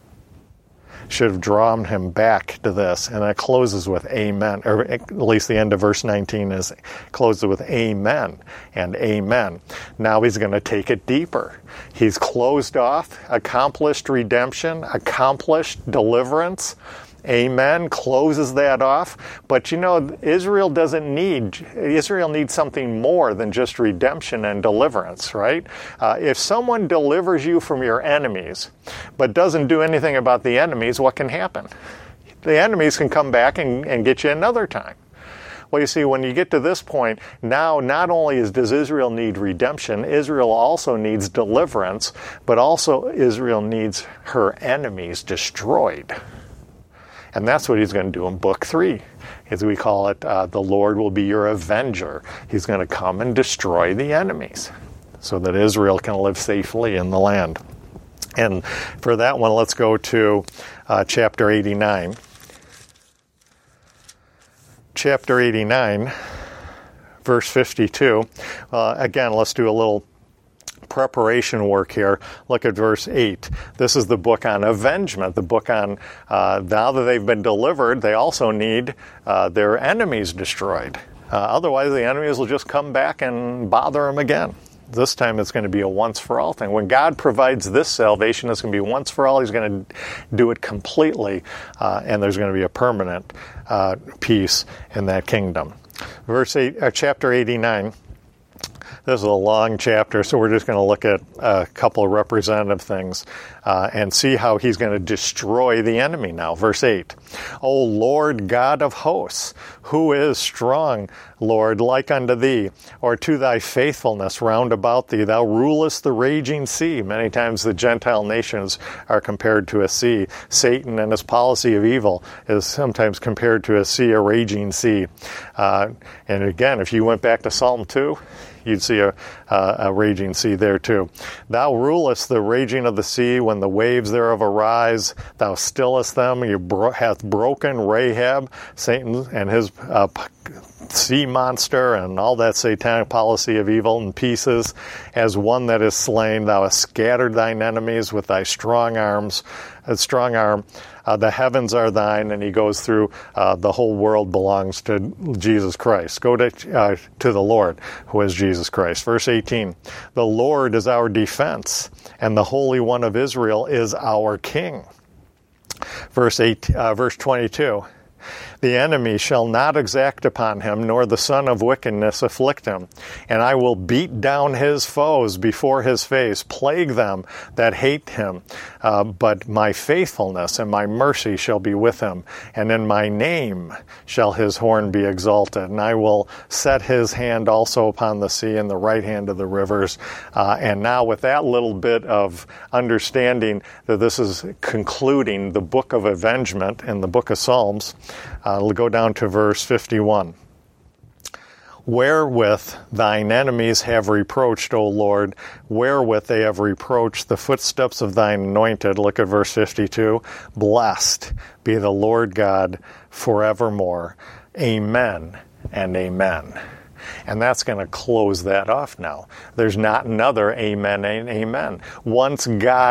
Should have drawn him back to this. And that closes with amen, or at least the end of verse 19 closes with amen and amen. Now he's going to take it deeper. He's closed off accomplished redemption, accomplished deliverance. Amen, closes that off. But Israel needs something more than just redemption and deliverance, right? If someone delivers you from your enemies, but doesn't do anything about the enemies, what can happen? The enemies can come back and get you another time. Well, you see, when you get to this point, now not only does Israel need redemption, Israel also needs deliverance, but also Israel needs her enemies destroyed. And that's what he's going to do in Book 3. As we call it, the Lord will be your avenger. He's going to come and destroy the enemies so that Israel can live safely in the land. And for that one, let's go to chapter 89. Chapter 89, verse 52. Again, let's do a little preparation work here. Look at verse 8. This is the book on avengement, the book on now that they've been delivered, they also need their enemies destroyed. Otherwise, the enemies will just come back and bother them again. This time it's going to be a once-for-all thing. When God provides this salvation, it's going to be once for all. He's going to do it completely, and there's going to be a permanent peace in that kingdom. Chapter 89. This is a long chapter, so we're just going to look at a couple of representative things and see how he's going to destroy the enemy now. Verse 8, O Lord God of hosts, who is strong, Lord, like unto thee, or to thy faithfulness round about thee? Thou rulest the raging sea. Many times the Gentile nations are compared to a sea. Satan and his policy of evil is sometimes compared to a sea, a raging sea. And again, if you went back to Psalm 2, you'd see a raging sea there too. Thou rulest the raging of the sea when the waves thereof arise. Thou stillest them. You hath broken Rahab, Satan and his sea monster and all that satanic policy of evil in pieces. As one that is slain, thou hast scattered thine enemies with thy strong arm. The heavens are thine, and he goes through the whole world belongs to Jesus Christ. Go to the Lord, who is Jesus Christ. Verse 18, the Lord is our defense, and the Holy One of Israel is our King. Verse 22, the enemy shall not exact upon him, nor the son of wickedness afflict him. And I will beat down his foes before his face, plague them that hate him. But my faithfulness and my mercy shall be with him, and in my name shall his horn be exalted. And I will set his hand also upon the sea and the right hand of the rivers. And now with that little bit of understanding that this is concluding the book of avengement in the book of Psalms, we'll go down to verse 51. Wherewith thine enemies have reproached, O Lord, wherewith they have reproached the footsteps of thine anointed. Look at verse 52. Blessed be the Lord God forevermore. Amen and amen. And that's going to close that off now. There's not another amen and amen. Once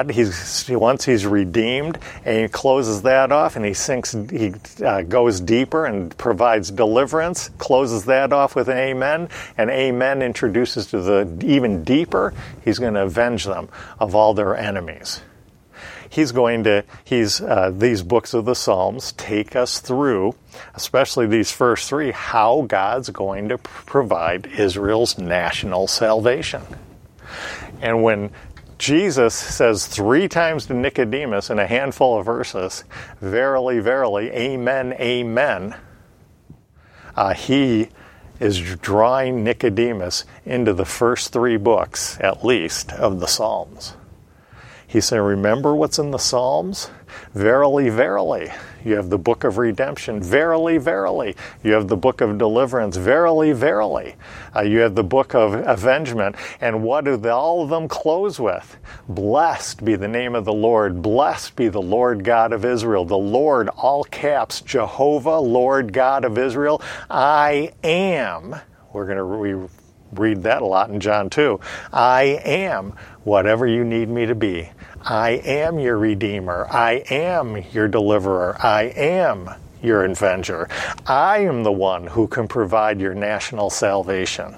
he's redeemed, and he closes that off, and he goes deeper and provides deliverance, closes that off with an amen, and amen introduces to the even deeper, he's going to avenge them of all their enemies. These books of the Psalms take us through, especially these first three, how God's going to provide Israel's national salvation. And when Jesus says 3 times to Nicodemus in a handful of verses, "Verily, verily, amen, amen," he is drawing Nicodemus into the first 3 books, at least, of the Psalms. He said, remember what's in the Psalms? Verily, verily. You have the book of redemption. Verily, verily. You have the book of deliverance. Verily, verily. You have the book of avengement. And what do all of them close with? Blessed be the name of the Lord. Blessed be the Lord God of Israel. The Lord, all caps, Jehovah, Lord God of Israel. I am. We read that a lot in John 2. I am whatever you need me to be. I am your Redeemer. I am your Deliverer. I am your Avenger. I am the one who can provide your national salvation.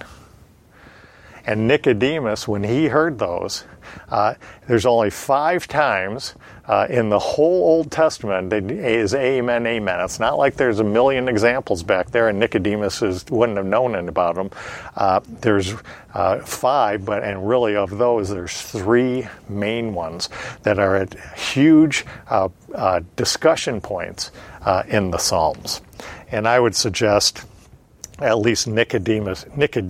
And Nicodemus, when he heard those, there's only 5 times in the whole Old Testament that is amen, amen. It's not like there's a million examples back there and Nicodemus wouldn't have known about them. There's 5, and really of those, there's 3 main ones that are at huge discussion points in the Psalms. And I would suggest at least Nicodemus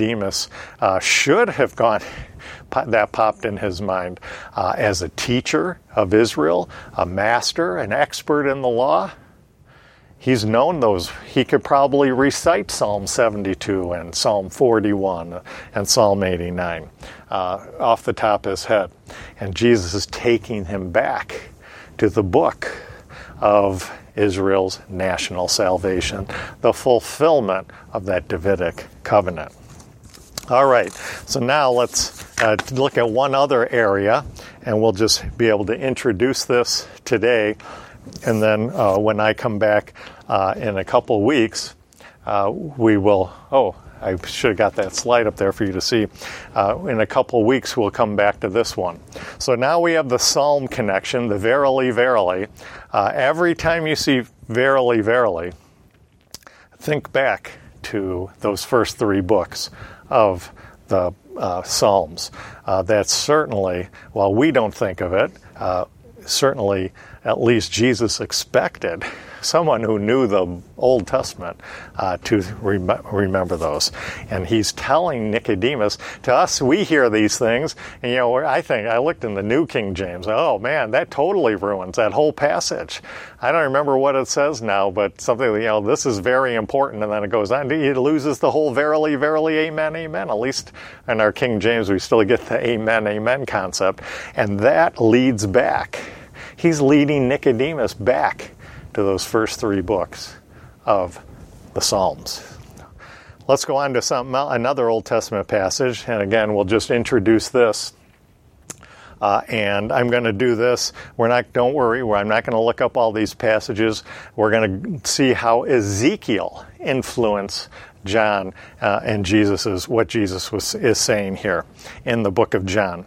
should have gone, that popped in his mind, as a teacher of Israel, a master, an expert in the law. He's known those. He could probably recite Psalm 72 and Psalm 41 and Psalm 89 off the top of his head. And Jesus is taking him back to the book of Israel's national salvation, the fulfillment of that Davidic covenant. All right, so now let's look at one other area, and we'll just be able to introduce this today. And then when I come back in a couple weeks, we will... I should have got that slide up there for you to see. In a couple weeks, we'll come back to this one. So now we have the Psalm connection, the verily, verily. Every time you see verily, verily, think back to those first 3 books of the Psalms. That's certainly, while we don't think of it, certainly at least Jesus expected someone who knew the Old Testament to remember those. And he's telling Nicodemus, to us, we hear these things, and I looked in the New King James, oh man, that totally ruins that whole passage. I don't remember what it says now, but something, this is very important, and then it goes on, it loses the whole verily, verily, amen, amen. At least in our King James, we still get the amen, amen concept, and that leads back. He's leading Nicodemus back to those first 3 books of the Psalms. Let's go on to another Old Testament passage, and again, we'll just introduce this. And I'm going to do this. Don't worry, I'm not going to look up all these passages. We're going to see how Ezekiel influenced John and what Jesus is saying here in the book of John.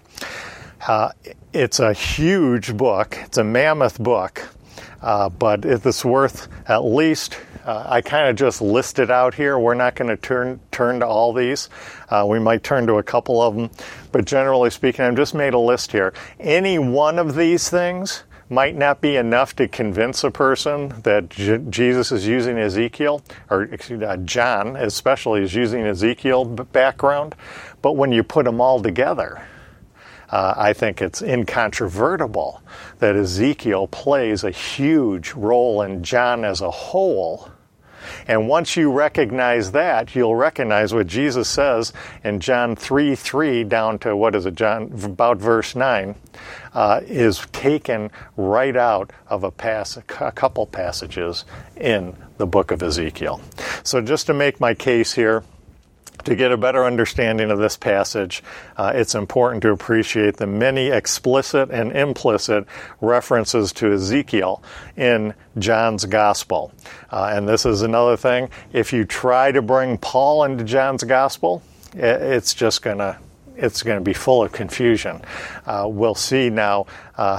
It's a huge book. It's a mammoth book. But it's worth at least, I kind of just listed out here. We're not going to turn to all these. We might turn to a couple of them. But generally speaking, I've just made a list here. Any one of these things might not be enough to convince a person that Jesus is using Ezekiel, or John especially is using Ezekiel background. But when you put them all together, I think it's incontrovertible that Ezekiel plays a huge role in John as a whole. And once you recognize that, you'll recognize what Jesus says in John 3:3 down to, about verse 9, is taken right out of a couple passages in the book of Ezekiel. So just to make my case here, to get a better understanding of this passage, it's important to appreciate the many explicit and implicit references to Ezekiel in John's Gospel. And this is another thing. If you try to bring Paul into John's Gospel, it's going to be full of confusion. We'll see now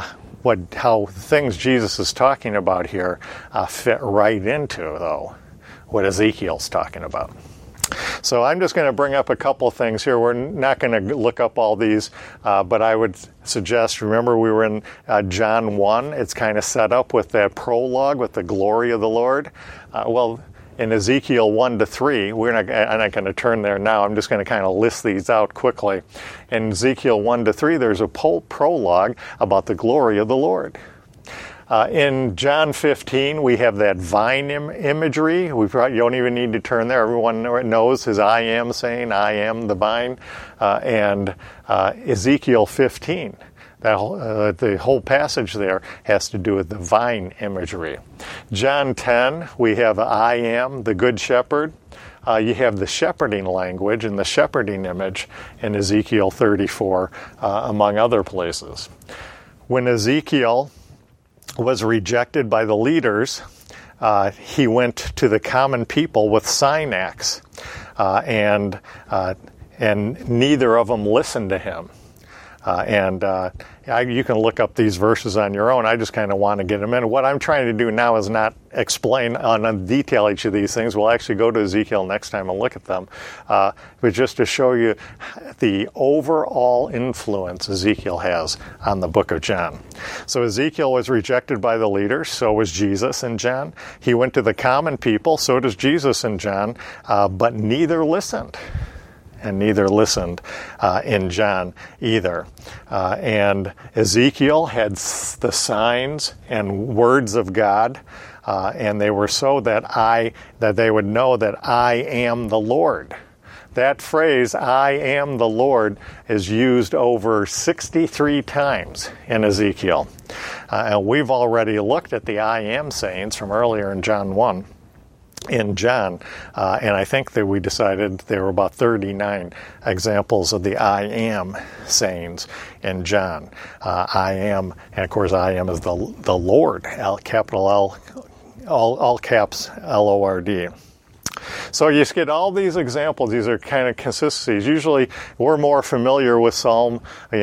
how things Jesus is talking about here fit right into, though, what Ezekiel's talking about. So I'm just going to bring up a couple of things here. We're not going to look up all these, but I would suggest, remember we were in John 1. It's kind of set up with that prologue with the glory of the Lord. In Ezekiel 1-3, I'm not going to turn there now. I'm just going to kind of list these out quickly. In Ezekiel 1-3, there's a prologue about the glory of the Lord. In John 15, we have that vine imagery. You don't even need to turn there. Everyone knows his I am saying, I am the vine. And Ezekiel 15, the whole passage there has to do with the vine imagery. John 10, we have I am the good shepherd. You have the shepherding language and the shepherding image in Ezekiel 34, among other places. When Ezekiel was rejected by the leaders, he went to the common people with Synax, and neither of them listened to him. You can look up these verses on your own. I just kind of want to get them in. What I'm trying to do now is not explain in detail each of these things. We'll actually go to Ezekiel next time and look at them. But just to show you the overall influence Ezekiel has on the book of John. So Ezekiel was rejected by the leaders. So was Jesus in John. He went to the common people. So does Jesus in John. But neither listened. And neither listened in John either. And Ezekiel had the signs and words of God, and they were so that they would know that I am the Lord. That phrase, I am the Lord, is used over 63 times in Ezekiel. And we've already looked at the I am sayings from earlier in John 1. In John, and I think that we decided there were about 39 examples of the I am sayings in John. I am, and of course I am is the Lord, capital L, all caps Lord. So you get all these examples. These are kind of consistencies. Usually we're more familiar with Psalm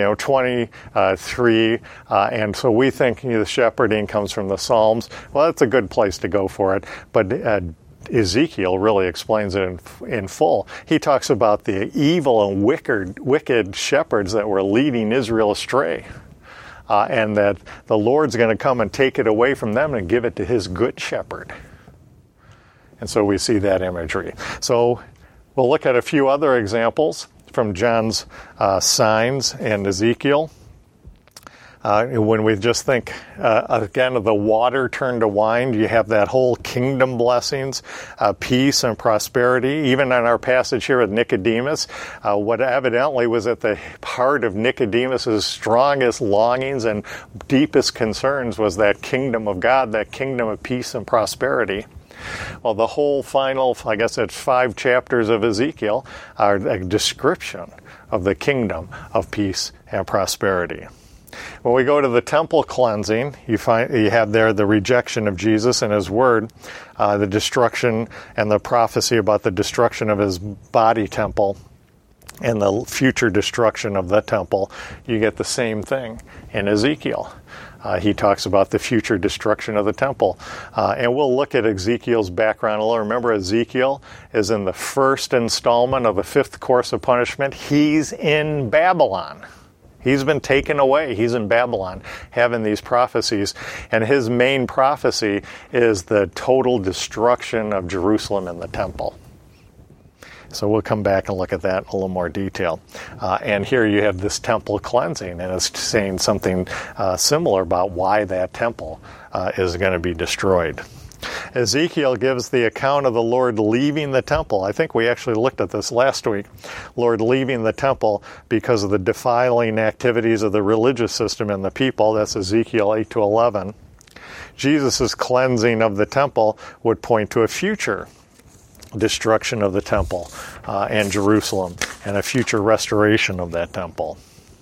23, and so we think the shepherding comes from the Psalms. Well, that's a good place to go for it, but Ezekiel really explains it in full. He talks about the evil and wicked shepherds that were leading Israel astray, and that the Lord's going to come and take it away from them and give it to his good shepherd. And so we see that imagery. So we'll look at a few other examples from John's signs and Ezekiel. When we just think, again, of the water turned to wine, you have that whole kingdom blessings, peace and prosperity. Even in our passage here with Nicodemus, what evidently was at the heart of Nicodemus's strongest longings and deepest concerns was that kingdom of God, that kingdom of peace and prosperity. Well, the whole final, I guess it's 5 chapters of Ezekiel, are a description of the kingdom of peace and prosperity. When we go to the temple cleansing, you have there the rejection of Jesus and his word, the destruction and the prophecy about the destruction of his body temple and the future destruction of the temple. You get the same thing in Ezekiel. He talks about the future destruction of the temple. And we'll look at Ezekiel's background a little. Remember, Ezekiel is in the first installment of the 5th course of punishment. He's in Babylon. He's been taken away. He's in Babylon having these prophecies. And his main prophecy is the total destruction of Jerusalem and the temple. So we'll come back and look at that in a little more detail. And here you have this temple cleansing, and it's saying something similar about why that temple is going to be destroyed. Ezekiel gives the account of the Lord leaving the temple. I think we actually looked at this last week. Lord leaving the temple because of the defiling activities of the religious system and the people. That's Ezekiel 8-11. Jesus' cleansing of the temple would point to a future destruction of the temple and Jerusalem and a future restoration of that temple.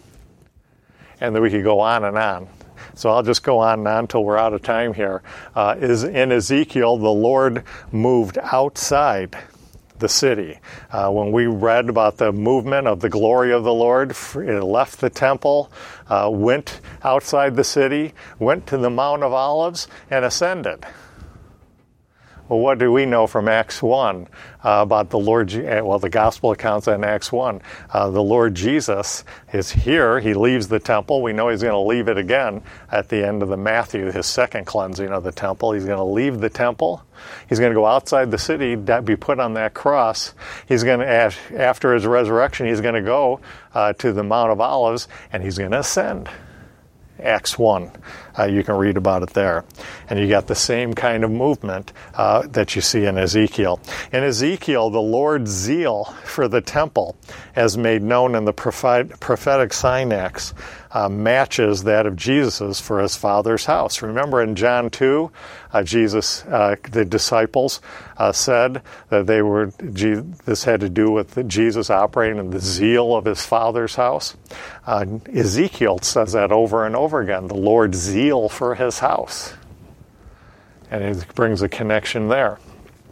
And then we could go on and on. So I'll just go on and on until we're out of time here. Is in Ezekiel, the Lord moved outside the city. When we read about the movement of the glory of the Lord, it left the temple, went outside the city, went to the Mount of Olives, and ascended. Well, what do we know from Acts 1 about the Lord? The gospel accounts in Acts 1. The Lord Jesus is here. He leaves the temple. We know he's going to leave it again at the end of the Matthew, his second cleansing of the temple. He's going to leave the temple. He's going to go outside the city, be put on that cross. He's going to, after his resurrection, he's going to go to the Mount of Olives, and he's going to ascend. Acts 1. You can read about it there. And you got the same kind of movement that you see in Ezekiel. In Ezekiel, the Lord's zeal for the temple, as made known in the prophetic synax, matches that of Jesus's for his Father's house. Remember in John 2, the disciples said that this had to do with Jesus operating in the zeal of his Father's house. Ezekiel says that over and over again, the Lord's zeal for his house. And it brings a connection there.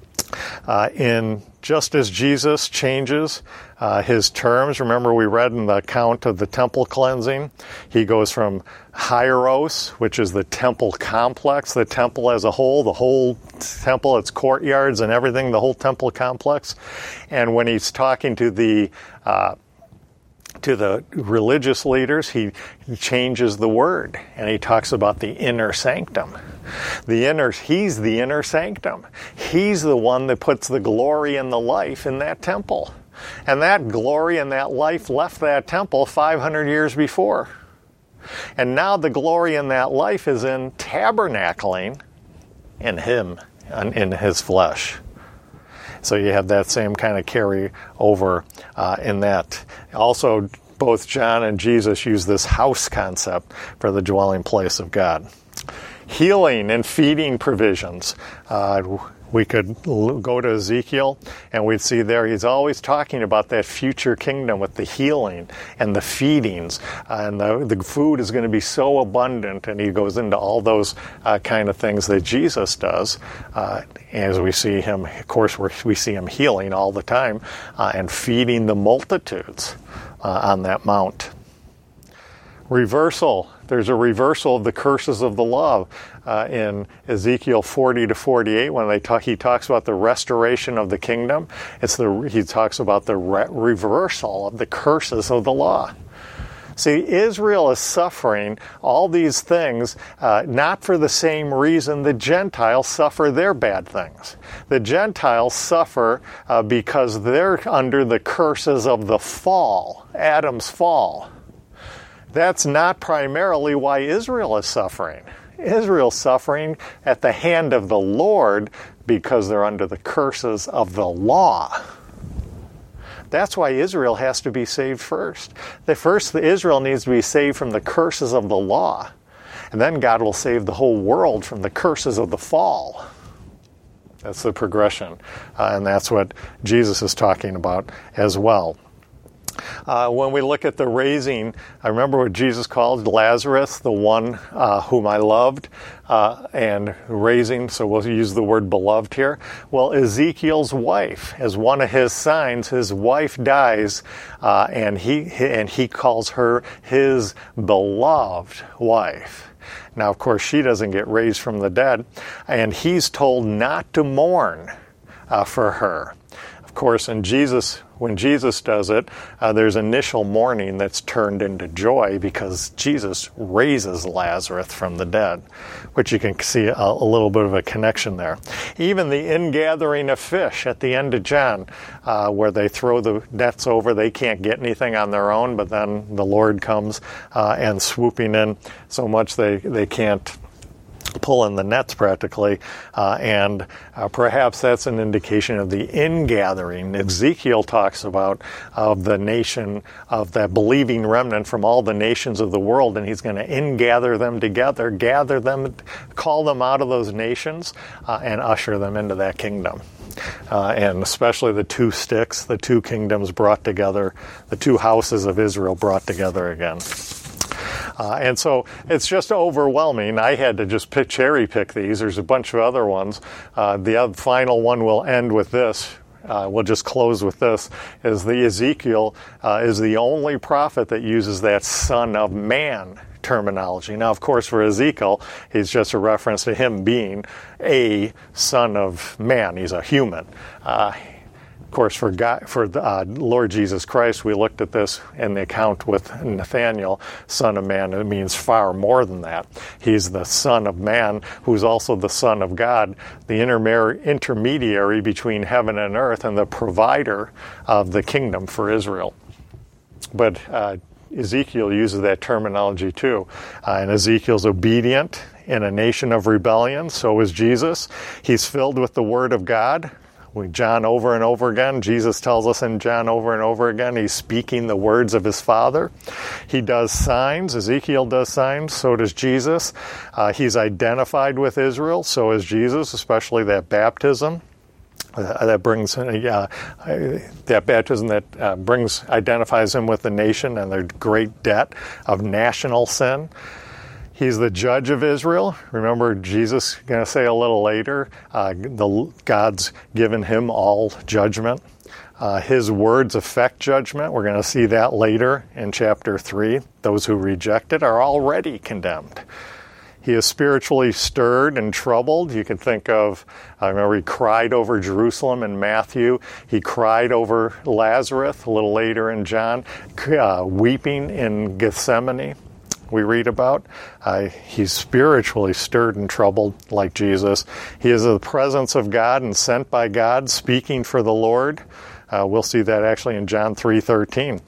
Just as Jesus changes his terms, remember we read in the account of the temple cleansing, he goes from hieros, which is the temple complex, the temple as a whole, the whole temple, its courtyards and everything, the whole temple complex. And when he's talking to the religious leaders, he changes the word, and he talks about the inner sanctum. He's the inner sanctum. He's the one that puts the glory and the life in that temple. And that glory and that life left that temple 500 years before. And now the glory and that life is in tabernacling in him, in his flesh. So you have that same kind of carry over in that. Also, both John and Jesus use this house concept for the dwelling place of God. Healing and feeding provisions. We could go to Ezekiel and we'd see there he's always talking about that future kingdom with the healing and the feedings. And the food is going to be so abundant, and he goes into all those kind of things that Jesus does. As we see him, of course, we see him healing all the time and feeding the multitudes on that mount. Reversal. There's a reversal of the curses of the law in Ezekiel 40 to 48 when he talks about the restoration of the kingdom. He talks about the reversal of the curses of the law. See, Israel is suffering all these things not for the same reason the Gentiles suffer their bad things. The Gentiles suffer because they're under the curses of the fall, Adam's fall. That's not primarily why Israel is suffering. Israel's suffering at the hand of the Lord because they're under the curses of the law. That's why Israel has to be saved first. Israel needs to be saved from the curses of the law. And then God will save the whole world from the curses of the fall. That's the progression. And that's what Jesus is talking about as well. When we look at the raising, I remember what Jesus called Lazarus, the one whom I loved, and raising, so we'll use the word beloved here. Well, Ezekiel's wife, as one of his signs, his wife dies, and he calls her his beloved wife. Now, of course, she doesn't get raised from the dead, and he's told not to mourn for her. Of course, when Jesus does it, there's initial mourning that's turned into joy because Jesus raises Lazarus from the dead, which you can see a little bit of a connection there. Even the ingathering of fish at the end of John, where they throw the nets over, they can't get anything on their own, but then the Lord comes and swooping in so much they can't pull in the nets practically, and perhaps that's an indication of the ingathering Ezekiel talks about of the nation, of that believing remnant from all the nations of the world, and he's going to ingather them together, gather them, call them out of those nations, and usher them into that kingdom. And especially the two sticks, the two kingdoms brought together, the two houses of Israel brought together again. And so it's just overwhelming. I had to just cherry pick these. There's a bunch of other ones. The final one will end with this. we'll just close with this, is the Ezekiel is the only prophet that uses that Son of Man terminology. Now, of course, for Ezekiel, he's just a reference to him being a son of man. He's a human. Of course, for Lord Jesus Christ, we looked at this in the account with Nathaniel, Son of Man. It means far more than that. He's the Son of Man, who's also the Son of God, the intermediary between heaven and earth, and the provider of the kingdom for Israel. But Ezekiel uses that terminology too. And Ezekiel's obedient in a nation of rebellion. So is Jesus. He's filled with the Word of God. John over and over again, Jesus tells us in John over and over again, he's speaking the words of his Father. He does signs. Ezekiel does signs. So does Jesus. He's identified with Israel. So is Jesus, especially that baptism. That brings that baptism that identifies him with the nation and their great debt of national sin. He's the judge of Israel. Remember, Jesus is going to say a little later, God's given him all judgment. His words affect judgment. We're going to see that later in chapter 3. Those who reject it are already condemned. He is spiritually stirred and troubled. You can think of, I remember he cried over Jerusalem in Matthew. He cried over Lazarus a little later in John, weeping in Gethsemane. We read about. He's spiritually stirred and troubled like Jesus. He is in the presence of God and sent by God, speaking for the Lord. We'll see that actually in John 3:13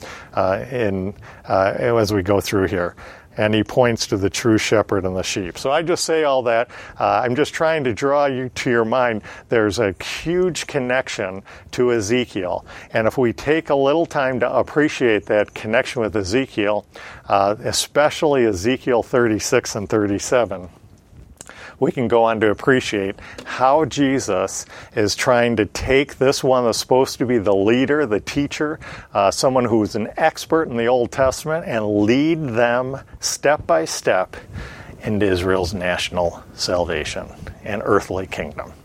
as we go through here. And he points to the true shepherd and the sheep. So I just say all that. I'm just trying to draw you to your mind. There's a huge connection to Ezekiel. And if we take a little time to appreciate that connection with Ezekiel, especially Ezekiel 36 and 37, we can go on to appreciate how Jesus is trying to take this one that's supposed to be the leader, the teacher, someone who's an expert in the Old Testament, and lead them step by step into Israel's national salvation and earthly kingdom.